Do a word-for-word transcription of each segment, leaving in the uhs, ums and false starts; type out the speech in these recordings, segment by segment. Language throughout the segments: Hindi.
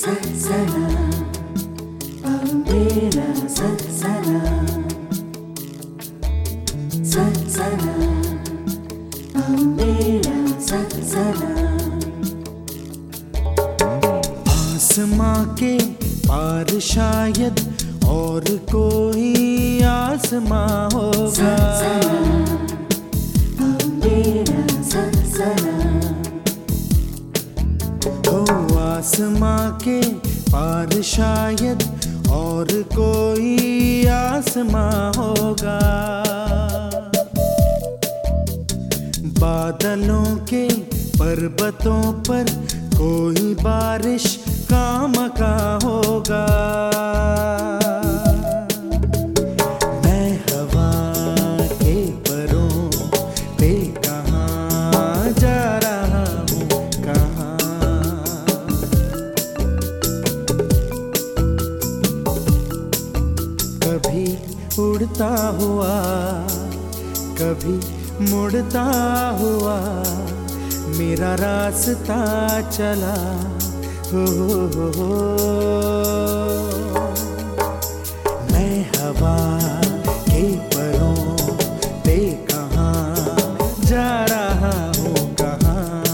Satsana, Bambera Satsana, Satsana, Bambera Satsana. आसमां के पार शायद और कोई आसमां होगा। Bambera Satsana. हो आसमां के पार शायद और कोई आसमां होगा। बादलों के पर्वतों पर कोई बारिश का मका होगा। मैं हवा के परों पे कहाँ जा रहा हूँ, कहाँ। कभी उड़ता हुआ, कभी मुड़ता हुआ मेरा रास्ता चला। हो, हो, हो, मैं हवा के परों पे कहाँ जा रहा हूँ, कहाँ।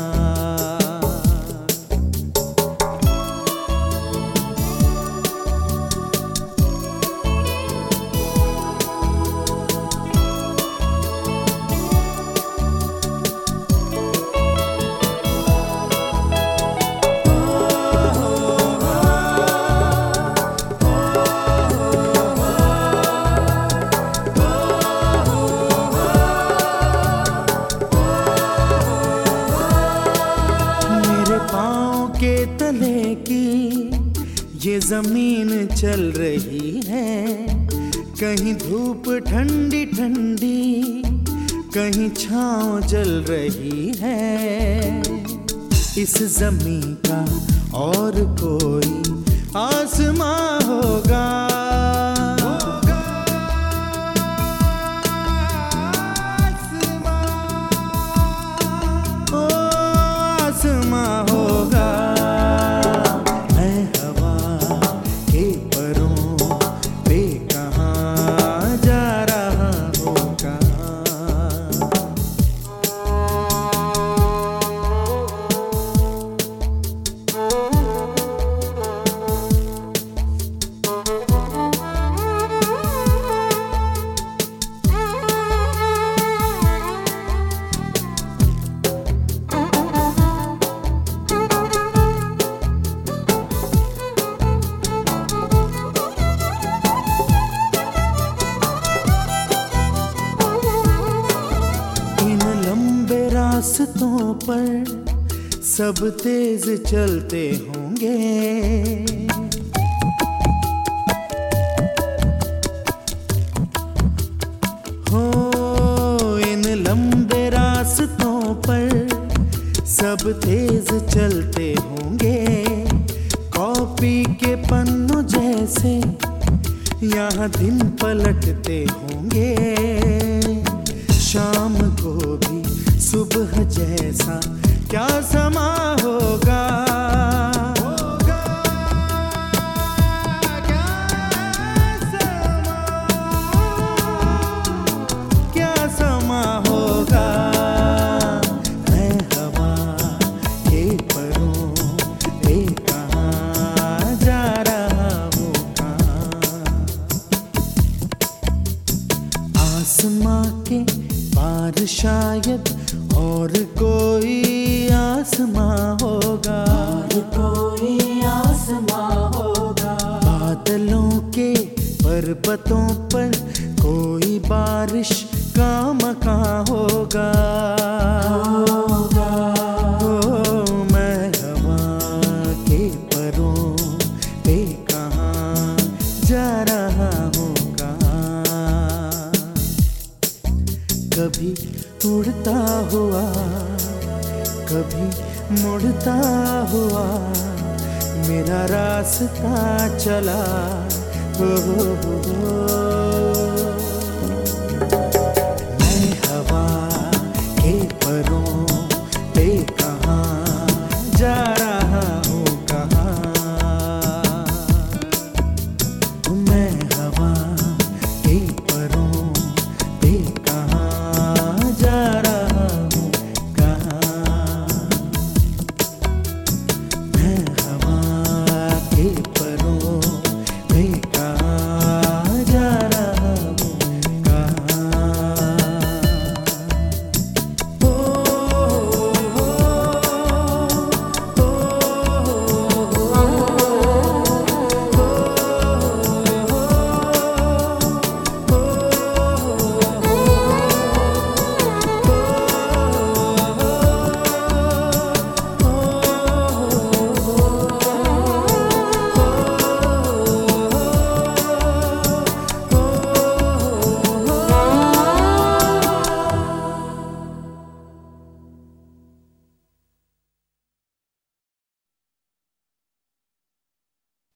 के तले की ये जमीन चल रही है। कहीं धूप ठंडी ठंडी, कहीं छाँव जल रही है। इस जमीन का और कोई आसमां होगा। ओ आसमां होगा। रास्तों पर सब तेज चलते होंगे। हो इन लंबे रास्तों पर सब तेज चलते होंगे। कॉपी के पन्नों जैसे यहाँ दिन पलटते होंगे। शाम को भी सुबह जैसा क्या समा होगा। होगा क्या समा, क्या समा होगा। मैं हवा के परों पे कहाँ जा रहा हूँ, कहाँ। आसमां के पार शायद और कोई आसमां होगा। और कोई आसमां होगा। बादलों के पर्वतों पर कोई बारिश का मका होगा। होगा। ओ मैं हवा के परों पे कहाँ जा रहा हूँ, कहाँ। कभी उड़ता हुआ, कभी मुड़ता हुआ मेरा रास्ता चला। हो, हो, हो, मैं हवा के परों पे कहाँ जा रहा हूँ, कहाँ। के